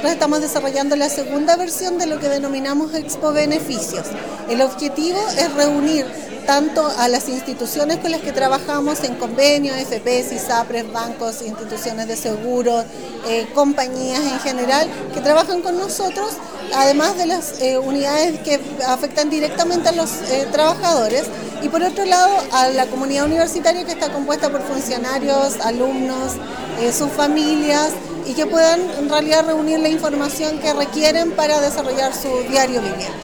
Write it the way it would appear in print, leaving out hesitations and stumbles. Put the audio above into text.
nosotros estamos desarrollando la segunda versión de lo que denominamos Expo Beneficios. El objetivo es reunir tanto a las instituciones con las que trabajamos en convenios, FPs, ISAPRES, bancos, instituciones de seguros, compañías en general que trabajan con nosotros, además de las unidades que afectan directamente a los trabajadores, y por otro lado a la comunidad universitaria, que está compuesta por funcionarios, alumnos, sus familias, y que puedan en realidad reunir la información que requieren para desarrollar su diario vivir.